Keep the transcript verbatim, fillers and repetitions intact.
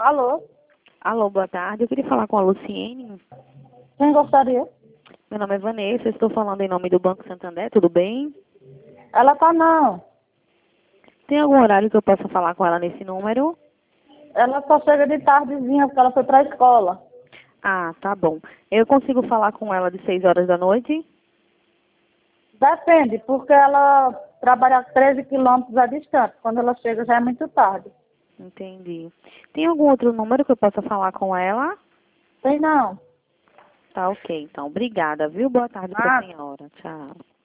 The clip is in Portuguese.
Alô? Alô, boa tarde. Eu queria falar com a Luciene. Quem gostaria? Meu nome é Vanessa, estou falando em nome do Banco Santander, tudo bem? Ela tá não. Tem algum horário que eu possa falar com ela nesse número? Ela só chega de tardezinha porque ela foi pra escola. Ah, tá bom. Eu consigo falar com ela de seis horas da noite? Depende, porque ela trabalha treze quilômetros a distância. Quando ela chega já é muito tarde. Entendi. Tem algum outro número que eu possa falar com ela? Tem não. Tá ok, então. Obrigada, viu? Boa tarde para a Ah, senhora. Tchau.